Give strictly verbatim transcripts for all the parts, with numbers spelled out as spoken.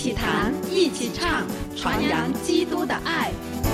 起弹，一起唱，传扬基督的爱。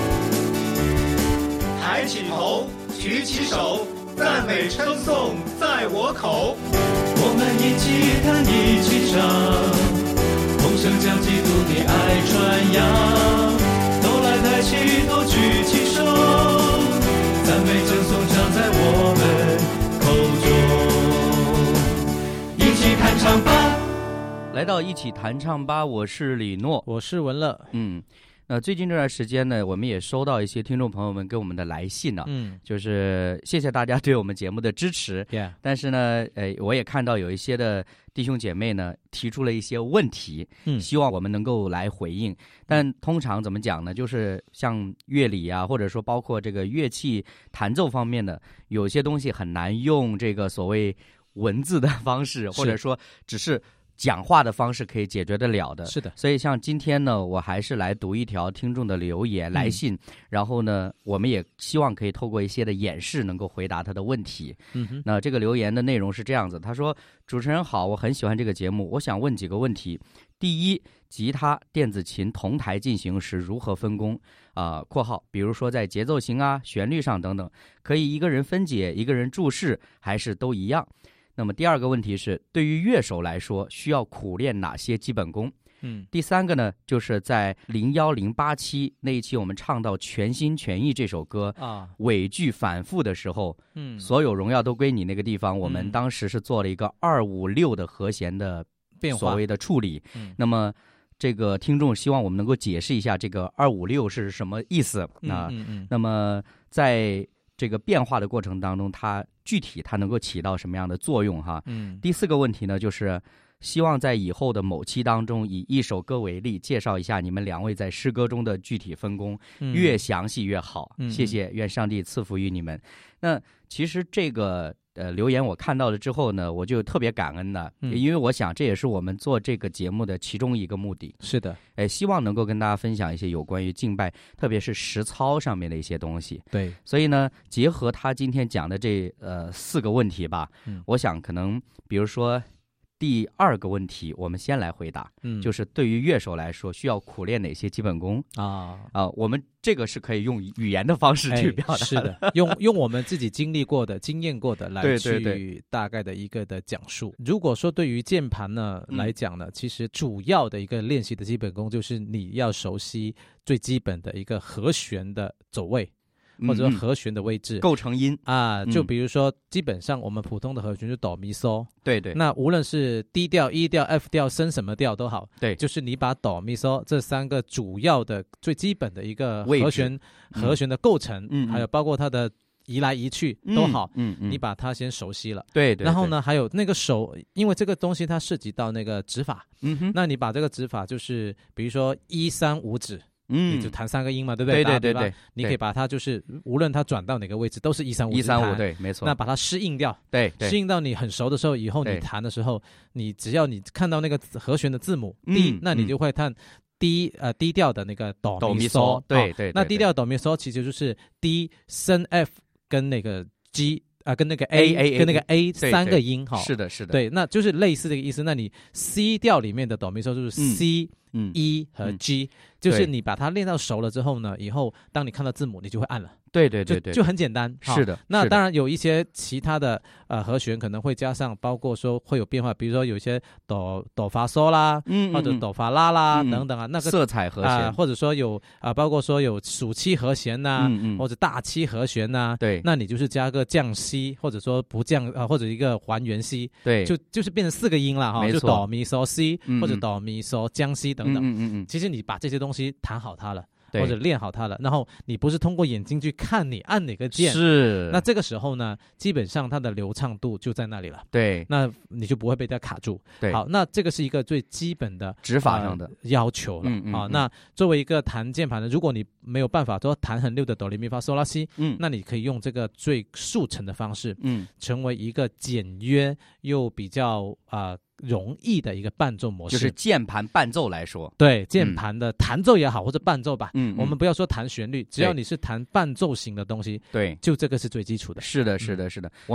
抬起头，举起手，赞美称颂在我口。 我们一起弹，一起唱，同声将基督的爱传扬。都来抬起头，举起手，赞美称颂常在我们口中。一起弹唱吧， 来到一起弹唱吧，我是李诺， 我是文乐。 嗯，那最近这段时间呢，我们也收到一些听众朋友们给我们的来信呢、啊，嗯，就是谢谢大家对我们节目的支持。 Yeah. 但是呢，呃，我也看到有一些的弟兄姐妹呢提出了一些问题，嗯，希望我们能够来回应。但通常怎么讲呢？就是像乐理啊，或者说包括这个乐器弹奏方面的，有些东西很难用这个所谓文字的方式，或者说只是讲话的方式可以解决得了的。 是的， 所以像今天呢，我还是来读一条听众的留言来信、嗯、然后呢我们也希望可以透过一些的演示能够回答他的问题。嗯哼，那这个留言的内容是这样子，他说：主持人好，我很喜欢这个节目，我想问几个问题。第一，吉他电子琴同台进行时如何分工啊、呃、括号比如说在节奏型啊旋律上等等，可以一个人分解一个人注释还是都一样？那么第二个问题是，对于乐手来说需要苦练哪些基本功？嗯，第三个呢，就是在零一零八七那一期我们唱到全心全意这首歌啊，尾句反复的时候，嗯，所有荣耀都归你那个地方、嗯、我们当时是做了一个二五六的和弦的所谓的处理。嗯，那么这个听众希望我们能够解释一下这个二五六是什么意思。那、嗯嗯嗯、那么在这个变化的过程当中，它具体它能够起到什么样的作用哈？嗯，第四个问题呢，就是希望在以后的某期当中，以一首歌为例，介绍一下你们两位在诗歌中的具体分工，嗯、越详细越好。嗯、谢谢，愿上帝赐福于你们。那其实这个呃留言我看到了之后呢，我就特别感恩的、嗯，因为我想这也是我们做这个节目的其中一个目的。 是的， 呃，希望能够跟大家分享一些有关于敬拜，特别是实操上面的一些东西。 对， 所以呢，结合他今天讲的这呃四个问题吧，嗯，我想可能比如说第二个问题，我们先来回答，嗯，就是对于乐手来说需要苦练哪些基本功啊啊、呃？我们这个是可以用语言的方式去表达的， 哎、是的，用用我们自己经历过的、经验过的来去大概的一个的讲述。对对对，如果说对于键盘呢、嗯、来讲呢，其实主要的一个练习的基本功就是你要熟悉最基本的一个和弦的走位。或者说和弦的位置、 嗯、构成音啊，就比如说、嗯、基本上我们普通的和弦就哆咪嗦， 对对， 那无论是 D 调 E 调 F 调升什么调都好， 对， 就是你把哆咪嗦这三个主要的最基本的一个和弦和弦的构成、嗯、还有包括它的移来移去都好，嗯嗯，你把它先熟悉了， 对 对, 对， 然后呢还有那个手，因为这个东西它涉及到那个指法，嗯哼，那你把这个指法就是比如说一三五指，嗯，你就弹三个音嘛，对不对？ 对对对对， 你可以把它就是无论它转到哪个位置都是一三五一三五，对，没错。 那把它适应掉， 对，对， 适应到你很熟的时候，以后你弹的时候，你只要你看到那个和弦的字母 D，、嗯、那你就会弹 D、嗯、呃低调的那个哆咪嗦， 对 对, 对, 对。 那低调哆咪嗦其实就是 D 升 F 跟那个 G。啊，跟那个 A, A, A 跟那个 A 三个音哈， 是的，是的， 对，那就是类似的一个意思。那你 C 调里面的哆咪嗦就是 C、嗯、E 和 G，、嗯、就是你把它练到熟了之后呢，以后当你看到字母，你就会按了。 对对对对， 就, 就很简单。 是的， 那当然有一些其他的呃和弦可能会加上，包括说会有变化，比如说有一些哆哆发嗦啦，嗯，或者哆发拉啦、嗯、等等啊，那个色彩和弦， 呃、或者说有啊、呃，包括说有属七和弦呐、啊嗯嗯，或者大七和弦呐、啊， 对， 那你就是加个降西，或者说不降啊、呃，或者一个还原西， 对， 就就是变成四个音了哈，就哆咪嗦西、嗯、或者哆咪嗦降西等等，嗯嗯嗯，其实你把这些东西弹好它了。或者练好它了，然后你不是通过眼睛去看你按哪个键， 是， 那这个时候呢，基本上它的流畅度就在那里了， 对，那你就不会被它卡住。 对， 好，那这个是一个最基本的指法上的、 呃、要求了。嗯嗯嗯，啊，那作为一个弹键盘的，如果你没有办法说弹很溜的哆来咪发嗦拉西，嗯，那你可以用这个最速成的方式，嗯，成为一个简约又比较啊。呃容易的一个伴奏模式， 就是键盘伴奏来说， 对键盘的弹奏也好、嗯、或者伴奏吧，嗯，我们不要说弹旋律，只要你是弹伴奏型的东西， 对， 就这个是最基础的。 是的，是的，是的。嗯、我们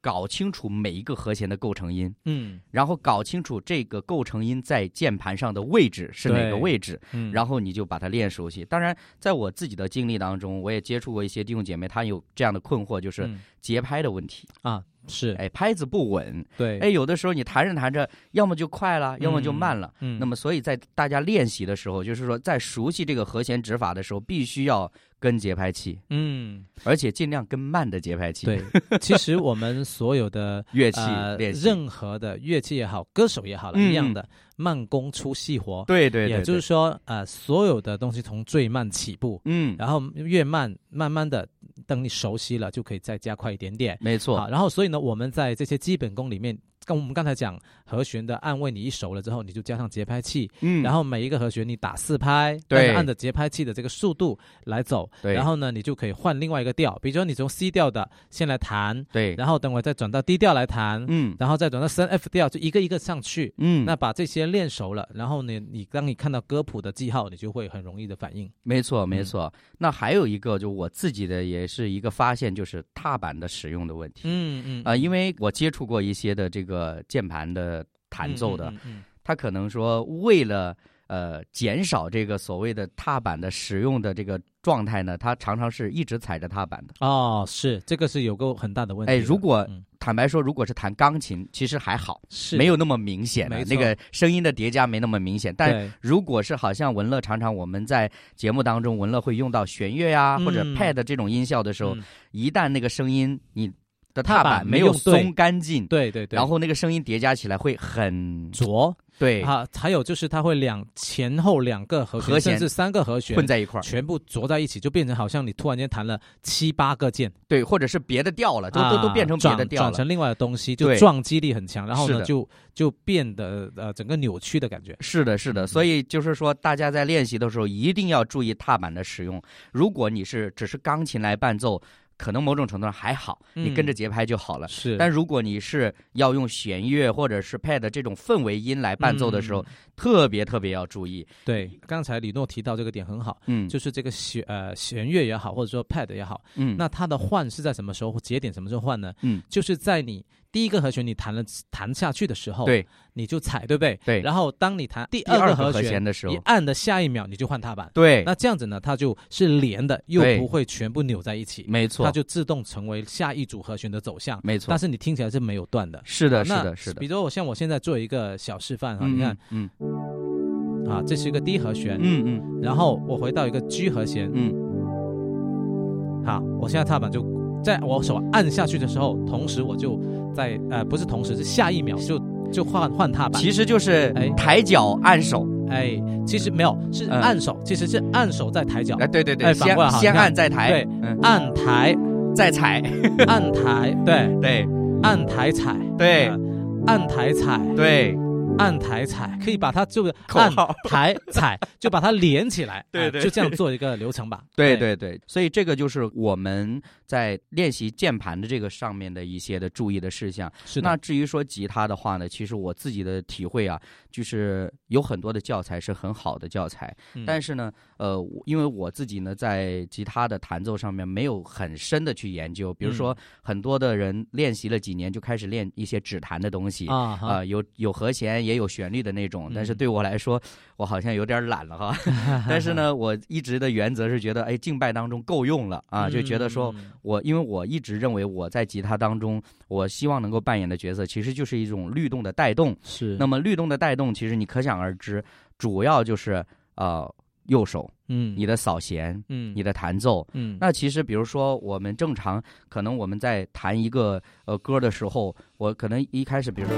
搞清楚每一个和弦的构成音， 嗯， 然后搞清楚这个构成音在键盘上的位置是哪个位置， 嗯， 然后你就把它练熟悉。当然，在我自己的经历当中，我也接触过一些弟兄姐妹，他有这样的困惑，就是节拍的问题、 嗯、啊。是， 哎，拍子不稳， 对， 哎，有的时候你弹着弹着，要么就快了，要么就慢了， 嗯， 那么所以在大家练习的时候，就是说在熟悉这个和弦指法的时候，必须要跟节拍器， 嗯， 而且尽量跟慢的节拍器。 对，其实我们所有的乐器、 呃、 练习， 任何的乐器也好，歌手也好了、嗯、一样的，慢工出细活。 对对 对, 对， 也就是说，呃，所有的东西从最慢起步， 嗯， 然后越慢，慢慢的，等你熟悉了，就可以再加快一点点。 没错。 好，然后所以呢，我们在这些基本功里面，跟我们刚才讲和弦的按位，你一熟了之后，你就加上节拍器，嗯，然后每一个和弦你打四拍， 对， 按着节拍器的这个速度来走， 对， 然后呢，你就可以换另外一个调，比如说你从 C 调的先来弹， 对， 然后等会再转到 D 调来弹， 嗯， 然后再转到升 F 调，就一个一个上去， 嗯， 那把这些练熟了，然后呢，你当你看到歌谱的记号，你就会很容易的反应。 没错，没错。嗯、那还有一个，就我自己的也是一个发现，就是踏板的使用的问题。 嗯嗯， 啊、呃，因为我接触过一些的这个键盘的弹奏的， 嗯嗯嗯、 他可能说为了呃减少这个所谓的踏板的使用的这个状态呢，他常常是一直踩着踏板的。 哦，是这个是有个很大的问题的。 哎，如果、 嗯、 坦白说，如果是弹钢琴，其实还好， 是没有那么明显的那个声音的叠加没那么明显。但如果是好像文乐，常常我们在节目当中，文乐会用到弦乐呀、 嗯、 或者 pad 这种音效的时候，嗯、一旦那个声音你的踏板没有松干净， 对对对， 然后那个声音叠加起来会很浊。 对啊，还有就是它会两前后两个和弦， 和弦甚至三个和弦混在一块儿， 全部浊在一起，就变成好像你突然间弹了七八个键， 对，或者是别的调了，都、啊、都都变成别的调了， 转成另外的东西，就撞击力很强，然后呢就就变得呃整个扭曲的感觉。 是的，是的，所以就是说大家在练习的时候一定要注意踏板的使用。如果你是只是钢琴来伴奏，可能某种程度上还好，你跟着节拍就好了。 嗯、是， 但如果你是要用弦乐或者是 pad 这种氛围音来伴奏的时候，嗯、特别特别要注意。 对，刚才李诺提到这个点很好， 嗯， 就是这个弦呃弦乐也好，或者说 pad 也好， 嗯， 那它的换是在什么时候，节点什么时候换呢？ 嗯， 就是在你第一个和弦你弹了弹下去的时候， 对， 你就踩，对不对？ 对。 然后当你弹第二个和弦的时候， 你按的下一秒你就换踏板， 对。 那这样子呢，它就是连的，又不会全部扭在一起， 没错， 它就自动成为下一组和弦的走向， 没错。 但是你听起来是没有断的， 是的，是的，是的。 比如我像我现在做一个小示范哈， 嗯、 你看， 嗯， 啊，这是一个 D 和弦， 嗯嗯， 然后我回到一个 G 和弦， 嗯， 好，我现在踏板就在我手按下去的时候，同时我就在呃不是同时是下一秒就就换换踏板， 其实就是哎抬脚按手， 哎，其实没有是按手，嗯、其实是按手再抬脚， 哎对对对， 哎反过来先先按再抬， 对，嗯、按抬再踩， 按抬对对， 按抬踩对， 呃、按抬踩对。 按抬踩可以把它就按抬踩就把它连起来， 对 对, 对、 呃，就这样做一个流程吧。 对对对，所以这个就是我们在练习键盘的这个上面的一些的注意的事项。 是的。 那至于说吉他的话呢，其实我自己的体会啊，就是有很多的教材是很好的教材， 嗯、 但是呢，呃，因为我自己呢在吉他的弹奏上面没有很深的去研究，比如说、嗯、很多的人练习了几年就开始练一些指弹的东西啊、 呃，有有和弦也有旋律的那种，但是对我来说，嗯、我好像有点懒了哈。但是呢，我一直的原则是觉得，哎，敬拜当中够用了啊，就觉得说我，因为我一直认为我在吉他当中，我希望能够扮演的角色，其实就是一种律动的带动。 是。 那么律动的带动，其实你可想而知，主要就是呃右手， 嗯， 你的扫弦， 嗯， 你的弹奏， 嗯。 那其实比如说我们正常，可能我们在弹一个呃歌的时候，我可能一开始，比如说。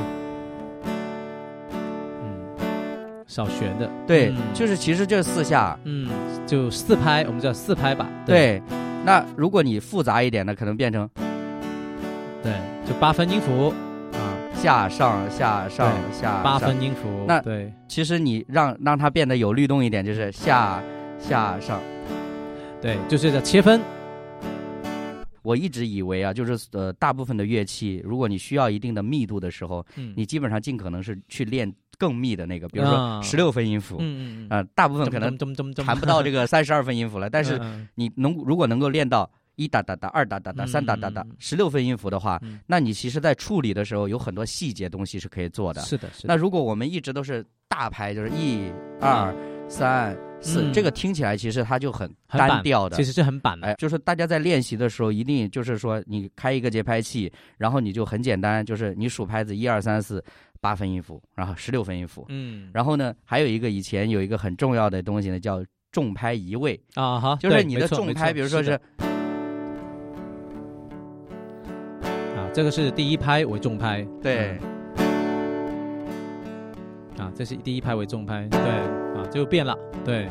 少旋的， 对、 嗯， 就是其实这四下， 嗯，就四拍，我们叫四拍吧。 对，对那如果你复杂一点的，可能变成， 对，就八分音符啊， 下上下上下， 八分音符。 那对， 其实你让让它变得有律动一点，就是下下上， 对，就是叫切分。 我一直以为啊，就是呃，大部分的乐器，如果你需要一定的密度的时候， 嗯， 你基本上尽可能是去练更密的那个，比如说十六分音符， 嗯嗯啊、呃，大部分可能弹不到这个三十二分音符了，但是你能如果能够练到一哒哒哒，二哒哒哒，三哒哒哒，十六分音符的话，嗯、那你其实在处理的时候有很多细节东西是可以做的。 是的，是的。 那如果我们一直都是大拍，就是一、二、三、四，嗯、这个听起来其实它就很单调的， 其实是很板的。 哎，就是大家在练习的时候，一定就是说你开一个节拍器，然后你就很简单，就是你数拍子一二三四。八分音符，然后十六分音符，嗯，然后呢，还有一个以前有一个很重要的东西呢，叫重拍移位啊，哈， 就是你的重拍，比如说是， 啊，这个是第一拍为重拍， 对， 嗯、啊，这是第一拍为重拍，对，啊，就变了，对，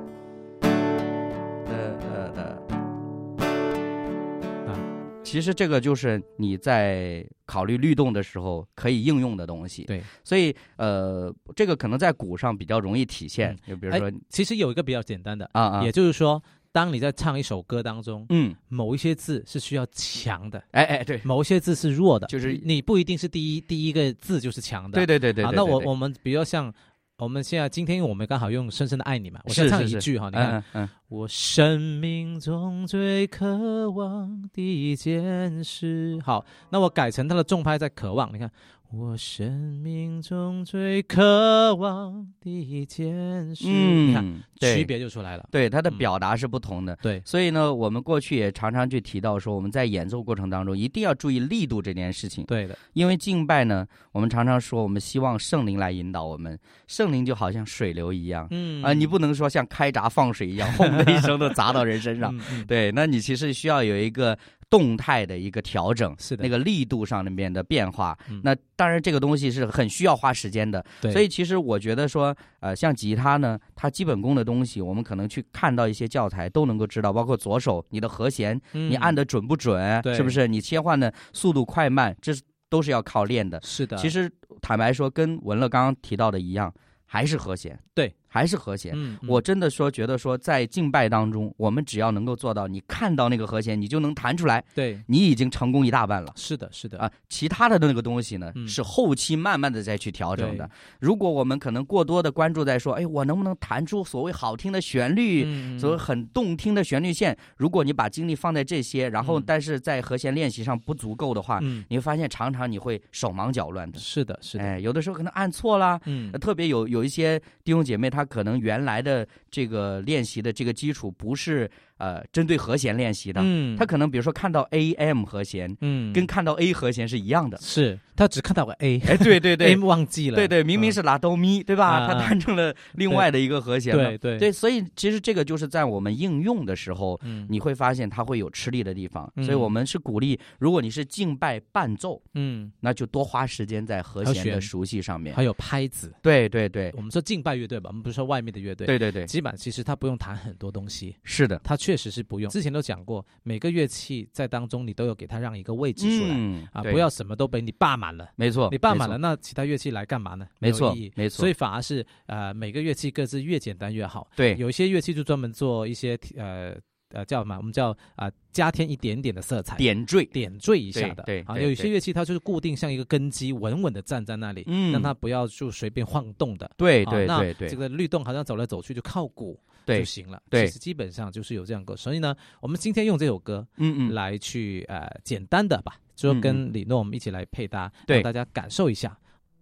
呃呃呃，啊，其实这个就是你在考虑律动的时候可以应用的东西， 对， 所以呃，这个可能在鼓上比较容易体现，就、嗯、比如说， 其实有一个比较简单的啊啊， 也就是说，当你在唱一首歌当中， 嗯， 某一些字是需要强的， 哎哎，对， 某一些字是弱的， 就是你不一定是第一第一个字就是强的， 对对对 对, 对, 对, 对, 对, 对, 对, 对, 对, 对, 对, 对, 对, 对, 对, 对, 对， 那我我们比较像。我们现在今天我们刚好用深深的爱你嘛，我先唱一句哈，你看， 嗯嗯， 我生命中最渴望的一件事，好，那我改成它的重拍在渴望，你看，我生命中最渴望的一件事，嗯，你看区别就出来了， 对，它的表达是不同的， 嗯，对， 所以呢，我们过去也常常去提到说，我们在演奏过程当中一定要注意力度这件事情， 对的， 因为敬拜呢，我们常常说，我们希望圣灵来引导我们，圣灵就好像水流一样，嗯啊、呃，你不能说像开闸放水一样，轰的一声都砸到人身上，嗯嗯，对，那你其实需要有一个动态的一个调整， 是的， 那个力度上面的变化，嗯，那当然这个东西是很需要花时间的， 对， 所以其实我觉得说，呃，像吉他呢，它基本功的东西，我们可能去看到一些教材都能够知道，包括左手你的和弦，嗯，你按的准不准，是不是？你切换的速度快慢，这都是要靠练的。 是的， 其实坦白说，跟文乐刚刚提到的一样，还是和弦， 对。 还是和弦， 嗯嗯， 我真的说觉得说在敬拜当中，我们只要能够做到，你看到那个和弦，你就能弹出来， 对， 你已经成功一大半了。 是的，是的啊，其他的那个东西呢，嗯，是后期慢慢的再去调整的。如果我们可能过多的关注在说，哎，我能不能弹出所谓好听的旋律，嗯，所谓很动听的旋律线？如果你把精力放在这些，然后但是在和弦练习上不足够的话，嗯，你会发现常常你会手忙脚乱的。 是的，是的， 哎，有的时候可能按错啦，嗯，特别有有一些弟兄姐妹，他可能原来的这个练习的这个基础不是呃针对和弦练习的，嗯，他可能比如说看到 A M 和弦，嗯，跟看到 A 和弦是一样的， 是他只看到个 A， 哎，对对对 ，A 忘记了， 对对，明明是拉哆咪，对吧？他弹成了另外的一个和弦了， 对对对，所以其实这个就是在我们应用的时候，嗯，你会发现它会有吃力的地方，所以我们是鼓励，如果你是敬拜伴奏，嗯，那就多花时间在和弦的熟悉上面， 还有拍子， 对对对， 我们说敬拜乐队吧，我们不是说外面的乐队， 对对对， 基本上其实他不用弹很多东西， 是的， 他确实是不用。之前都讲过，每个乐器在当中你都有给他让一个位置出来，嗯，啊，不要什么都被你霸满了， 没错， 你霸满了，那其他乐器来干嘛呢？ 没错，没错， 所以反而是呃每个乐器各自越简单越好。 对， 有一些乐器就专门做一些呃呃叫什么？我们叫啊、呃、加添一点点的色彩， 点缀点缀一下的。 对， 啊，有一些乐器它就是固定像一个根基，稳稳的站在那里，嗯，让它不要就随便晃动的。 对对对对， 这个律动好像走来走去就靠鼓。就行了， 对， 其实基本上就是有这样歌，所以呢，我们今天用这首歌，嗯嗯，来去呃简单的吧，就跟李诺我们一起来配搭， 对， 让大家感受一下。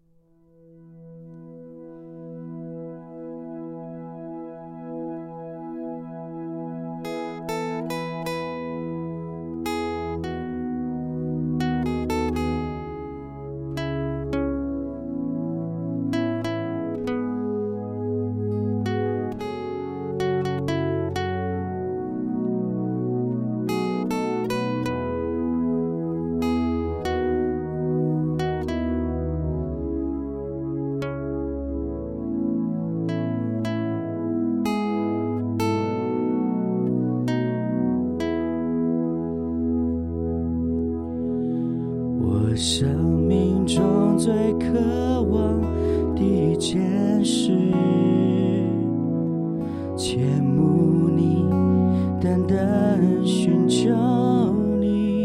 生命中最渴望的一件事，切慕你，单单寻求你，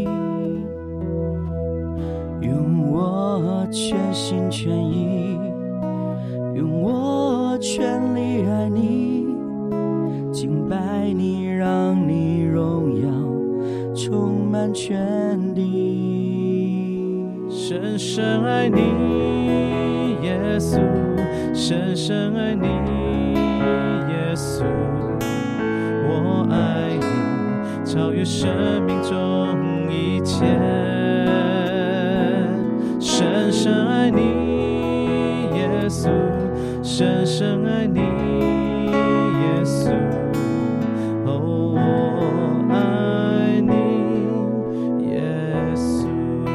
用我全心全意，用我全力爱你，敬拜你，让你荣耀充满全地。 深深爱你耶稣，深深爱你耶稣，我爱你超越生命中一切。深深爱你耶稣，深深爱你耶稣，哦，我爱你耶稣。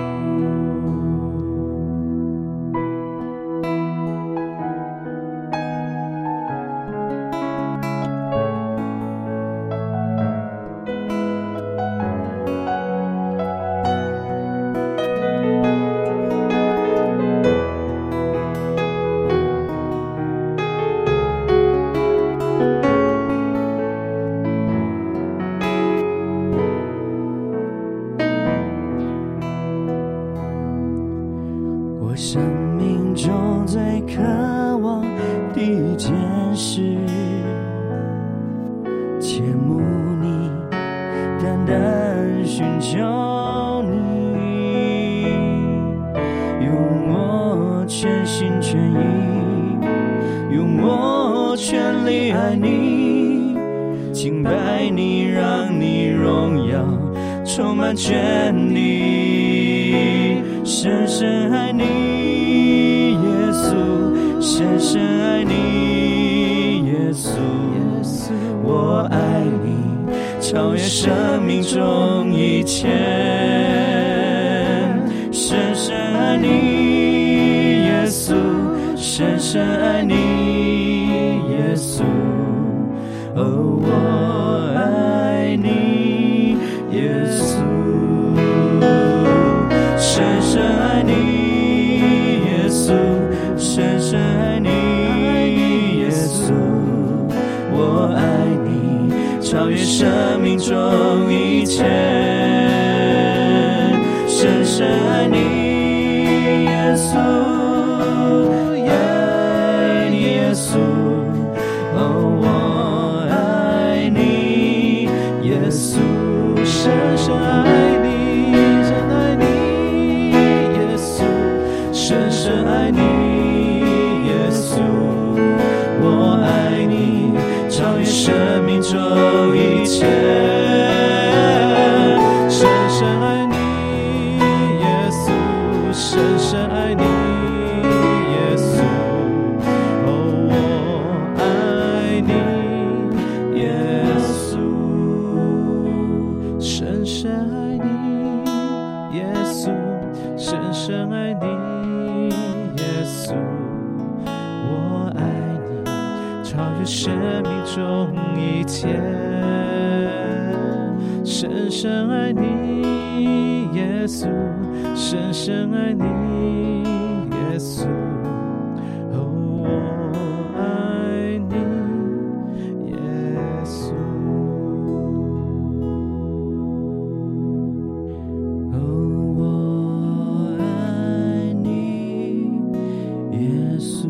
我生命中最渴望的一件事，切慕你，单单寻求你，用我全心全意，用我全力爱你，敬拜你，让你荣耀充满全地。深深爱你耶稣，深深爱你耶稣，我爱你超越生命中一切。深深爱你耶稣，深深爱你耶稣，哦，我爱你耶稣。深深爱你耶稣，深深爱你耶稣，我爱你超越生命中一切。深深爱你耶稣，爱你耶稣，哦，我爱你耶稣。深深爱你，深爱你深深爱你耶稣，我爱你超越生命中一切。深深爱你耶稣，深深爱你耶稣，哦，我爱你耶稣。深深爱你耶稣，深深爱你耶稣，我爱你超越生命中一切。深深爱你耶稣，深深爱你耶稣，哦，我爱你耶稣，哦，我爱你耶稣。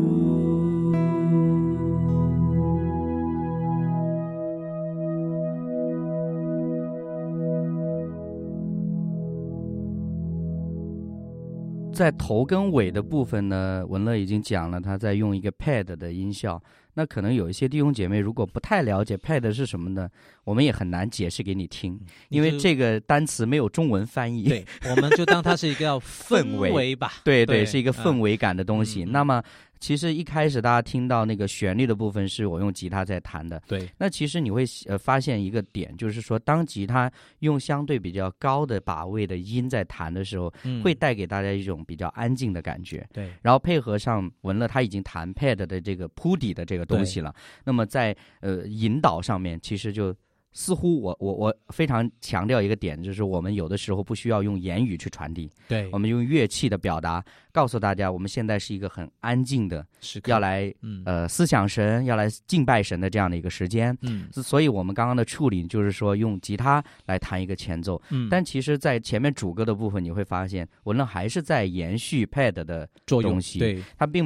在头跟尾的部分呢，文乐已经讲了，他在用一个 pad 的音效。那可能有一些弟兄姐妹如果不太了解 pad 是什么呢，我们也很难解释给你听，因为这个单词没有中文翻译。 对，我们就当它是一个氛围吧。 对 对, 对，是一个氛围感的东西。嗯、那么其实一开始大家听到那个旋律的部分是我用吉他在弹的。 对， 那其实你会呃发现一个点，就是说当吉他用相对比较高的把位的音在弹的时候，嗯、会带给大家一种比较安静的感觉。 对， 然后配合上文乐他已经弹 pad 的这个铺底的这个东西了，那么在呃引导上面其实就似乎我我我非常强调一个点，就是我们有的时候不需要用言语去传递， 对， 我们用乐器的表达告诉大家，我们现在是一个很安静的，要来、嗯、呃思想神，要来敬拜神的这样的一个时间。嗯，所以我们刚刚的处理就是说用吉他来弹一个前奏。嗯，但其实，在前面主歌的部分，你会发现文乐还是在延续 pad 的东西， 对， 它并没有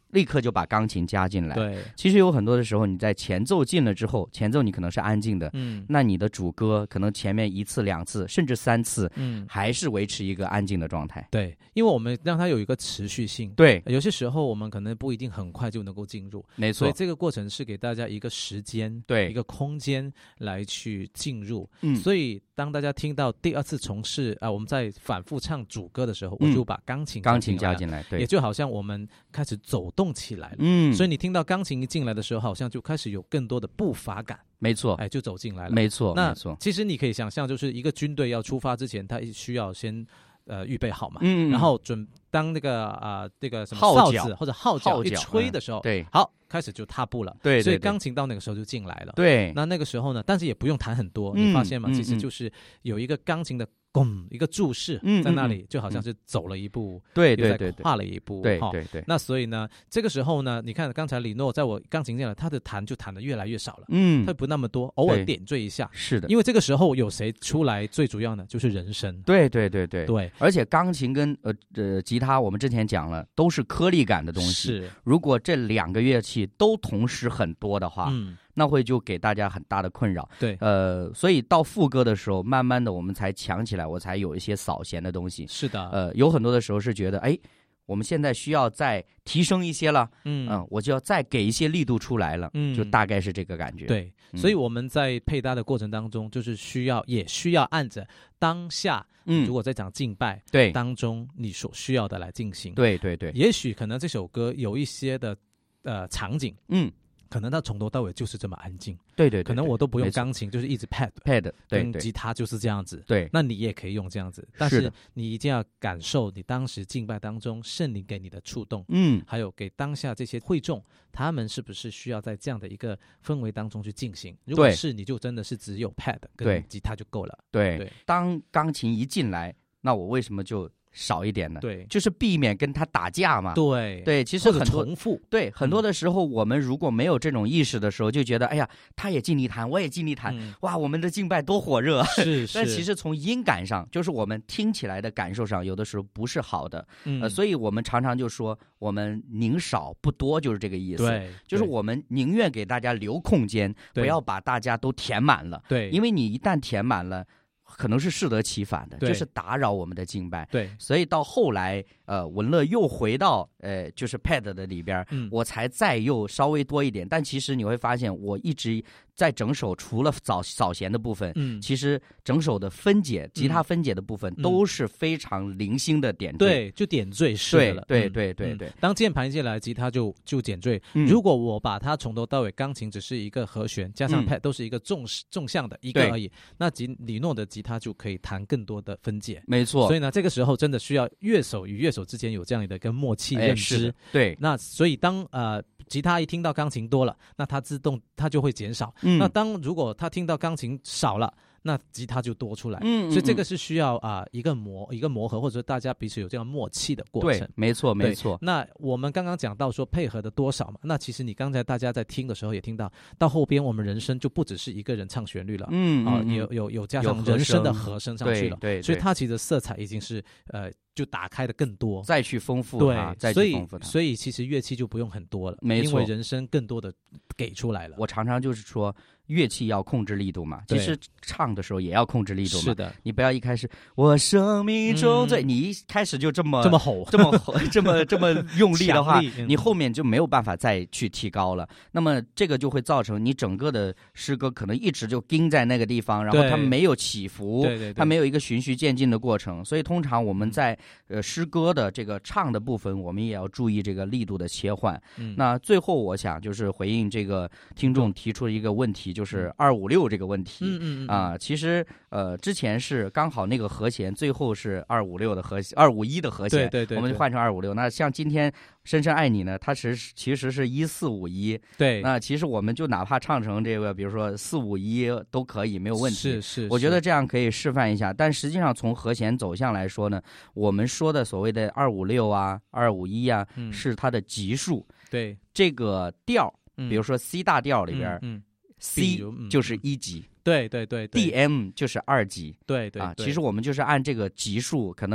立刻就把钢琴加进来。 对， 其实有很多的时候，你在前奏进了之后，前奏你可能是安静的， 嗯， 那你的主歌可能前面一次、两次，甚至三次， 嗯， 还是维持一个安静的状态。 对，因为我们让它有一个持续性。 对， 有些时候我们可能不一定很快就能够进入， 没错。 所以这个过程是给大家一个时间， 对， 一个空间来去进入。 嗯， 所以当大家听到第二次重试啊、呃，我们在反复唱主歌的时候，我就把钢琴钢琴加进来，对， 也就好像我们开始走动起来了。 嗯， 所以你听到钢琴一进来的时候，好像就开始有更多的步伐感。 没错， 哎，就走进来了。 没错， 那没错。 其实你可以想象，就是一个军队要出发之前，他需要先呃预备好嘛， 嗯， 然后准当那个啊、呃、这个什么号角哨子或者号角一吹的时候， 嗯、对， 好，开始就踏步了。 对，对，对， 所以钢琴到那个时候就进来了。 对， 那那个时候呢，但是也不用弹很多， 嗯、 你发现吗？ 嗯、 其实就是有一个钢琴的。咚，一个注释在那里，就好像是走了一步， 对对对， 跨了一步， 对对对。 那所以呢，这个时候呢，你看刚才李诺在我钢琴进来，他的弹就弹的越来越少了， 嗯， 他不那么多，偶尔点缀一下， 是的。 因为这个时候有谁出来，最主要的就是人声， 对对对对对。 而且钢琴跟呃呃吉他，我们之前讲了，都是颗粒感的东西。 是， 如果这两个乐器都同时很多的话， 嗯。 那会就给大家很大的困扰， 对， 呃，所以到副歌的时候，慢慢的我们才强起来，我才有一些扫弦的东西。 是的， 呃，有很多的时候是觉得，哎，我们现在需要再提升一些了，嗯、呃、我就要再给一些力度出来了，嗯，就大概是这个感觉。 对， 嗯、 所以我们在配搭的过程当中，就是需要也需要按着当下，嗯，如果在讲敬拜对当中你所需要的来进行。 对对对， 也许可能这首歌有一些的呃场景，嗯。可能它从头到尾就是这么安静， 对 对, 对, 对， 可能我都不用钢琴，就是一直 pad pad， 对， 跟吉他就是这样子， 对， 那你也可以用这样子，但是你一定要感受你当时敬拜当中圣灵给你的触动，嗯，还有给当下这些会众，他们是不是需要在这样的一个氛围当中去进行？如果是，你就真的是只有 pad 跟吉他就够了， 对， 对。 当钢琴一进来，那我为什么就少一点呢？ 对， 就是避免跟他打架嘛。 对对，其实很多重复。 对，很多的时候，我们如果没有这种意识的时候，就觉得哎呀，他也尽力弹，我也尽力弹，嗯、哇，我们的敬拜多火热。 是是。 但其实从音感上，就是我们听起来的感受上，有的时候不是好的。嗯、呃，所以我们常常就说，我们宁少不多，就是这个意思。 对， 就是我们宁愿给大家留空间，不要把大家都填满了。 对， 因为你一旦填满了。可能是适得其反的，就是打扰我们的敬拜。 对， 所以到后来，呃，文乐又回到呃，就是 pad 的里边，嗯，我才再又稍微多一点。但其实你会发现，我一直在整首除了扫扫弦的部分，嗯，其实整首的分解，吉他分解的部分、嗯、都是非常零星的点缀， 对，就点缀式了。 对对对对对。 嗯、当键盘进来，吉他就就点缀、嗯。如果我把它从头到尾，钢琴只是一个和弦，加上 pad 都是一个纵纵向的一个而已，那吉李诺的吉他就可以弹更多的分解。 没错。 所以呢，这个时候真的需要乐手与乐手之间有这样的一个默契认知。 哎、对。 那所以当呃。吉他一听到钢琴多了，那它自动它就会减少。嗯、那当如果他听到钢琴少了，那吉他就多出来。嗯，所以这个是需要啊、呃、一个磨一个磨合，或者说大家彼此有这样默契的过程。 对，没错没错。 那我们刚刚讲到说配合的多少嘛，那其实你刚才大家在听的时候也听到，到后边我们人声就不只是一个人唱旋律了。嗯啊、呃，有有有加上人声的和声上去了。 对 对, 对。 所以它其实色彩已经是呃。就打开的更多， 再去丰富它， 对， 再去丰富它。 所以，所以其实乐器就不用很多了， 没错， 因为人声更多的给出来了。 我常常就是说，乐器要控制力度嘛，其实唱的时候也要控制力度嘛。 是的， 你不要一开始我生命中最、嗯，你一开始就这么这么吼， 这么吼，这么这么用力的话，你后面就没有办法再去提高了。那么这个就会造成你整个的诗歌可能一直就盯在那个地方，然后它没有起伏， 对对对， 它没有一个循序渐进的过程。所以通常我们在、嗯、呃诗歌的这个唱的部分，我们也要注意这个力度的切换。嗯、那最后我想就是回应这个听众提出一个问题，就是二五六这个问题。 嗯嗯嗯啊、呃，其实呃之前是刚好那个和弦最后是二五六的和弦，二五一的和弦， 对对 对, 对， 我们就换成二五六。那像今天深深爱你呢，它其实其实是一四五一。 对， 那其实我们就哪怕唱成这个，比如说四五一都可以，没有问题。 是 是, 是， 我觉得这样可以示范一下。但实际上从和弦走向来说呢，我们说的所谓的二五六啊、二五一啊、嗯，是它的级数。 对， 这个调，比如说 C 大调里边，嗯。嗯C 就是一级， 嗯、对对对, 对 ，D M 就是二级， 对 对, 对啊。其实我们就是按这个级数，可能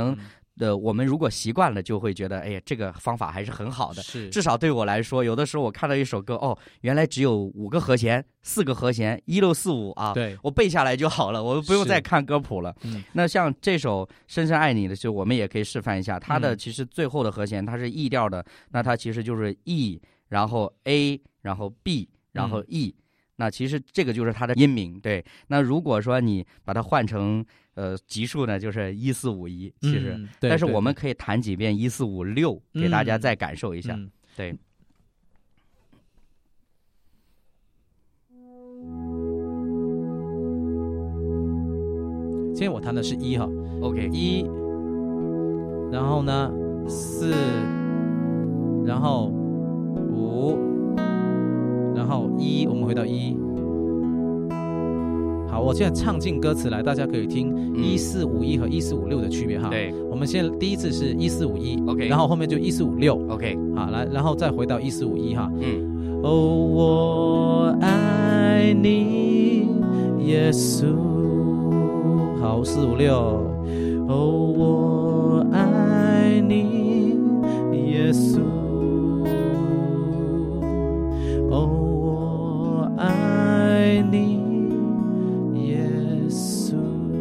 呃，我们如果习惯了，就会觉得，哎呀，这个方法还是很好的。 是， 至少对我来说，有的时候我看到一首歌，哦，原来只有五个和弦，四个和弦，一六四五啊， 对， 我背下来就好了，我不用再看歌谱了。 嗯， 那像这首《深深爱你》的，就我们也可以示范一下，它的其实最后的和弦它是 E 调的，那它其实就是 E， 然后 A， 然后 B， 然后 E。嗯，那其实这个就是它的音名，对。那如果说你把它换成呃级数呢，就是一四五一，其实、 嗯，对。 但是我们可以弹几遍一四五六，给大家再感受一下， 嗯、 对。 今天我弹的是一哈 ，OK， 一，然后呢四，然后五。然后一，我们回到一。好，我现在唱进歌词来，大家可以听一四五一和一四五六的区别哈。 对， 我们先第一次是一四五一 ，OK， 然后后面就一四五六 ，OK， 好，来，然后再回到一四五一哈。 嗯。 哦，我爱你，耶稣。好，四五六。哦，我爱你，耶稣。哦，我爱你，耶稣。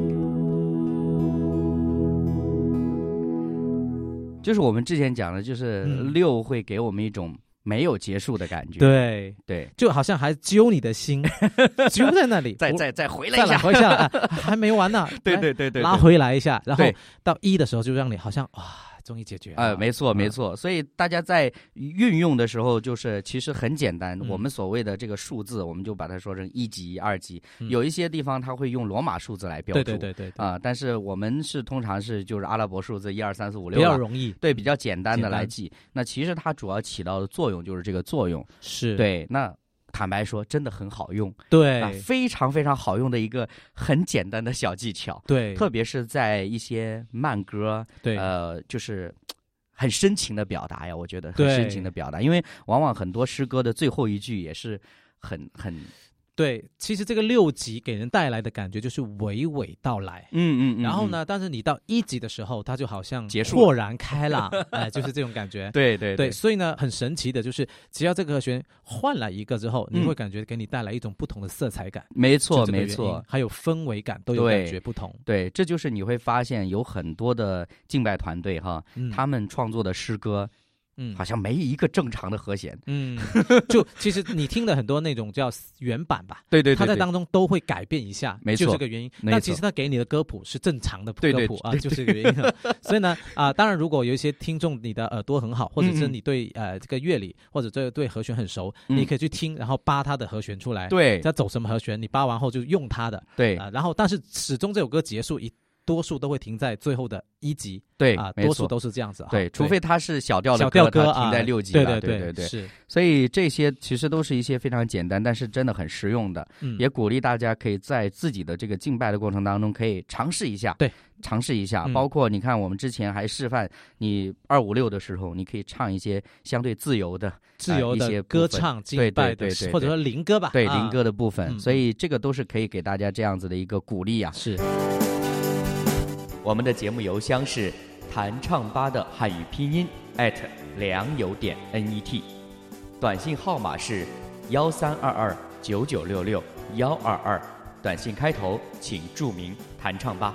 就是我们之前讲的，就是六会给我们一种没有结束的感觉。 对对， 就好像还揪你的心，揪在那里， 再再再回来一下， 回下来、啊，还没完呢。 对对对 对, 对， 拉回来一下，然后到一的时候就让你好像哇。终于解决了， 呃，没错没错，所以大家在运用的时候，就是其实很简单。嗯、我们所谓的这个数字，我们就把它说成一级、二级。嗯、有一些地方它会用罗马数字来标注， 对对对对啊、呃。但是我们是通常是就是阿拉伯数字一二三四五六， 比较容易， 对，比较简单的来记。那其实它主要起到的作用就是这个作用， 是对那。坦白说，真的很好用， 对、 啊，非常非常好用的一个很简单的小技巧， 对， 特别是在一些慢歌， 对， 呃，就是很深情的表达呀，我觉得很深情的表达，因为往往很多诗歌的最后一句也是很很。 对，其实这个六级给人带来的感觉就是娓娓道来， 嗯 嗯, 嗯， 然后呢，但是你到一级的时候，它就好像结束豁然开朗，哎，就是这种感觉。 对对 对, 对，所以呢，很神奇的就是，只要这个和弦换了一个之后， 嗯、 你会感觉给你带来一种不同的色彩感。 没错没错， 还有氛围感都有感觉不同。 对，对这就是你会发现有很多的敬拜团队哈， 嗯、 他们创作的诗歌。嗯，好像没一个正常的和弦。 嗯，就其实你听的很多那种叫原版吧， 对对对， 它在当中都会改变一下， 没错， 就这个原因。那其实它给你的歌谱是正常的歌谱啊，就是这个原因。所以呢，啊、呃，当然如果有一些听众你的耳朵很好，或者是你对呃这个乐理或者这对和弦很熟， 嗯、 你可以去听，然后扒它的和弦出来。 对， 它走什么和弦，你扒完后就用它的。 对啊、呃，然后但是始终这首歌结束一。多数都会停在最后的一级， 对啊，多数都是这样子。 对，除非它是小调的小调歌， 停在六级了。 对对对对， 是。 所以这些其实都是一些非常简单，但是真的很实用的。嗯，也鼓励大家可以在自己的这个敬拜的过程当中，可以尝试一下。 对， 尝试一下。 嗯、 包括你看，我们之前还示范，你二五六的时候，你可以唱一些相对自由的、 自由的、呃、 一些歌唱敬拜的， 对对 对, 对， 或者说灵歌吧， 对啊、 灵歌的部分、 嗯。 所以这个都是可以给大家这样子的一个鼓励啊。 是。 我们的节目邮箱是弹唱吧的汉语拼音 at 良友点 net， 短信号码是幺三二二九九六六幺二二，短信开头请注明弹唱吧。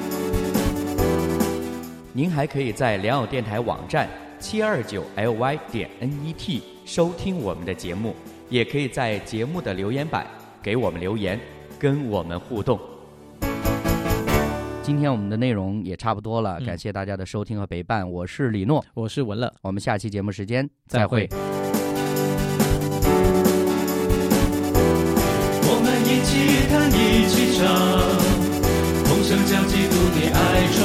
您还可以在良友电台网站七二九 L Y 点 net 收听我们的节目，也可以在节目的留言板给我们留言，跟我们互动。今天我们的内容也差不多了、嗯、感谢大家的收听和陪伴，我是李诺， 我是文乐， 我们下期节目时间再会。 我们一起弹一起唱，同声将基督的爱传